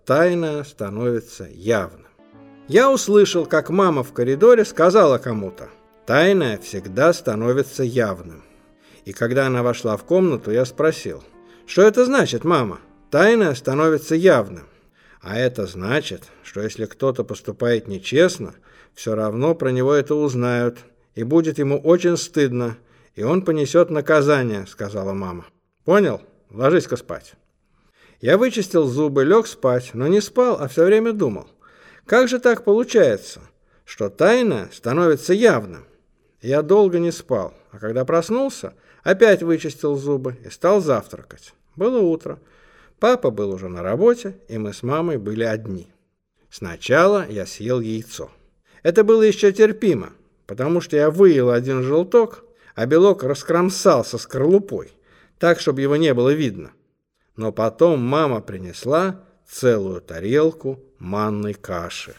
тайное становится явным. Я услышал, как мама в коридоре сказала кому-то: «Тайное всегда становится явным». И когда она вошла в комнату, я спросил: «Что это значит, мама? Тайное становится явным». А это значит, что если кто-то поступает нечестно, все равно про него это узнают, и будет ему очень стыдно, и он понесет наказание, сказала мама. Понял? Ложись-ка спать. Я вычистил зубы, лег спать, но не спал, а все время думал: как же так получается, что тайное становится явным? Я долго не спал, а когда проснулся, опять вычистил зубы и стал завтракать. Было утро. Папа был уже на работе, и мы с мамой были одни. Сначала я съел яйцо. Это было еще терпимо, потому что я выел один желток, а белок раскромсал со скорлупой, так, чтобы его не было видно. Но потом мама принесла целую тарелку манной каши.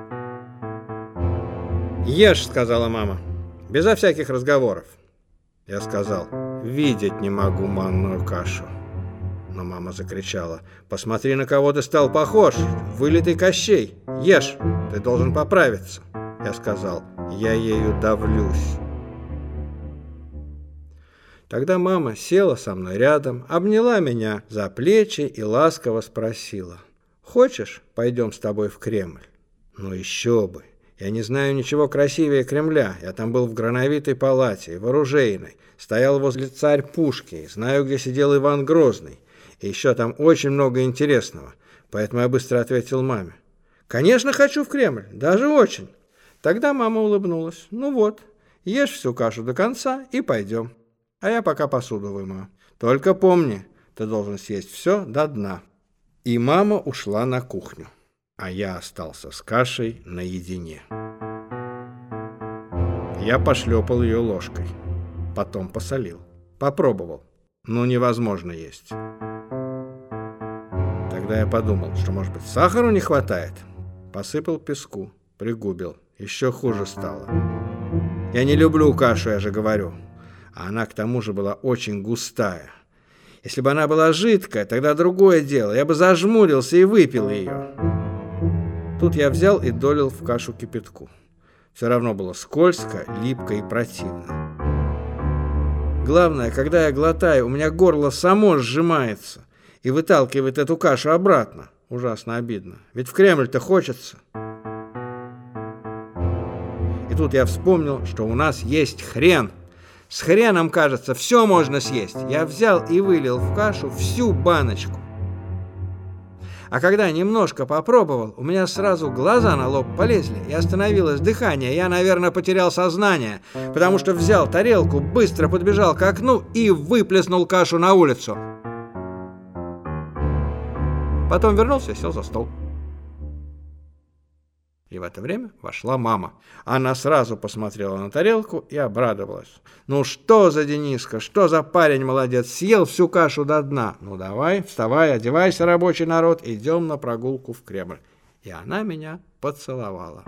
«Ешь», — сказала мама, — «безо всяких разговоров». Я сказал: «Видеть не могу манную кашу». Но мама закричала: «Посмотри, на кого ты стал похож! Вылитый Кощей! Ешь! Ты должен поправиться!» Я сказал: «Я ею давлюсь». Тогда мама села со мной рядом, обняла меня за плечи и ласково спросила: «Хочешь, пойдем с тобой в Кремль?» Ну еще бы! Я не знаю ничего красивее Кремля. Я там был в Грановитой палате, в Оружейной, стоял возле царь-пушки, знаю, где сидел Иван Грозный. И еще там очень много интересного. Поэтому я быстро ответил маме: «Конечно, хочу в Кремль, даже очень». Тогда мама улыбнулась: «Ну вот, ешь всю кашу до конца и пойдем. А я пока посуду вымою. Только помни, ты должен съесть все до дна». И мама ушла на кухню, а я остался с кашей наедине. Я пошлепал ее ложкой, потом посолил, попробовал. Ну, невозможно есть. Тогда я подумал, что, может быть, сахару не хватает. Посыпал песку, пригубил. Еще хуже стало. Я не люблю кашу, я же говорю. А она к тому же была очень густая. Если бы она была жидкая, тогда другое дело. Я бы зажмурился и выпил ее. Тут я взял и долил в кашу кипятку. Все равно было скользко, липко и противно. Главное, когда я глотаю, у меня горло само сжимается и выталкивает эту кашу обратно. Ужасно обидно. Ведь в Кремль-то хочется. И тут я вспомнил, что у нас есть хрен. С хреном, кажется, все можно съесть. Я взял и вылил в кашу всю баночку. А когда немножко попробовал, у меня сразу глаза на лоб полезли, и остановилось дыхание. Я, наверное, потерял сознание, потому что взял тарелку, быстро подбежал к окну и выплеснул кашу на улицу. Потом вернулся и сел за стол. И в это время вошла мама. Она сразу посмотрела на тарелку и обрадовалась. «Ну что за Дениска, что за парень молодец, съел всю кашу до дна. Ну давай, вставай, одевайся, рабочий народ, идем на прогулку в Кремль». И она меня поцеловала.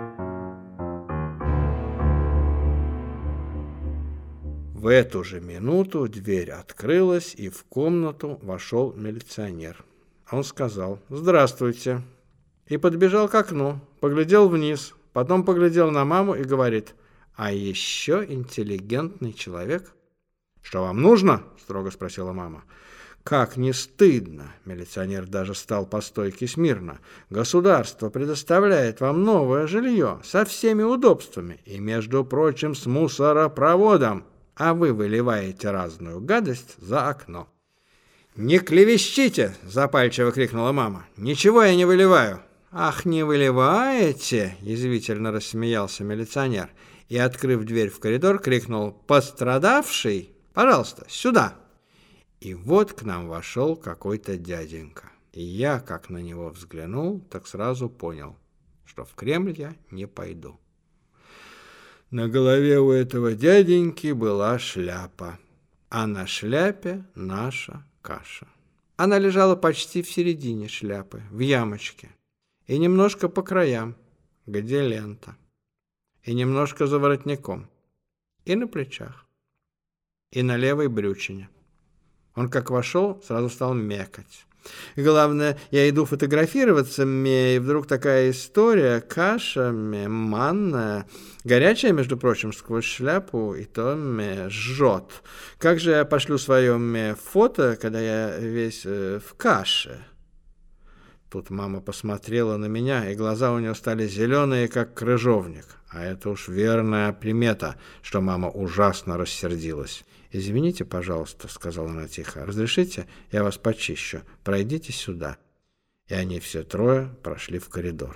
В эту же минуту дверь открылась, и в комнату вошел милиционер. Он сказал: «Здравствуйте». И подбежал к окну, поглядел вниз, потом поглядел на маму и говорит: «А еще интеллигентный человек». «Что вам нужно?» – строго спросила мама. «Как не стыдно!» – милиционер даже стал по стойке смирно. «Государство предоставляет вам новое жилье со всеми удобствами и, между прочим, с мусоропроводом, а вы выливаете разную гадость за окно». «Не клевещите!» – запальчиво крикнула мама. «Ничего я не выливаю». «Ах, не выливаете?» – язвительно рассмеялся милиционер и, открыв дверь в коридор, крикнул: «Пострадавший, пожалуйста, сюда!» И вот к нам вошел какой-то дяденька. И я, как на него взглянул, так сразу понял, что в Кремль я не пойду. На голове у этого дяденьки была шляпа, а на шляпе наша каша. Она лежала почти в середине шляпы, в ямочке, и немножко по краям, где лента, и немножко за воротником, и на плечах, и на левой брючине. Он как вошел, сразу стал мекать. Главное, я иду фотографироваться, и вдруг такая история, каша, манная, горячая, между прочим, сквозь шляпу, и то жжет. Как же я пошлю свое фото, когда я весь в каше? Тут мама посмотрела на меня, и глаза у нее стали зеленые, как крыжовник. А это уж верная примета, что мама ужасно рассердилась. «Извините, пожалуйста», — сказала она тихо, — «разрешите, я вас почищу, пройдите сюда». И они все трое прошли в коридор.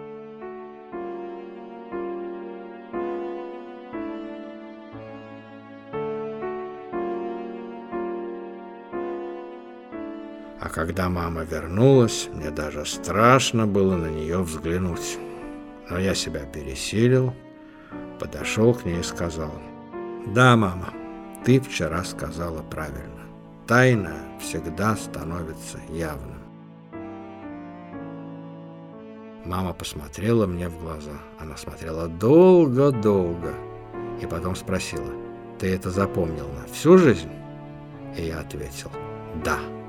А когда мама вернулась, мне даже страшно было на нее взглянуть. Но я себя пересилил, подошел к ней и сказал: «Да, мама, ты вчера сказала правильно. Тайное всегда становится явным». Мама посмотрела мне в глаза. Она смотрела долго-долго и потом спросила: «Ты это запомнил на всю жизнь?» И я ответил: «Да».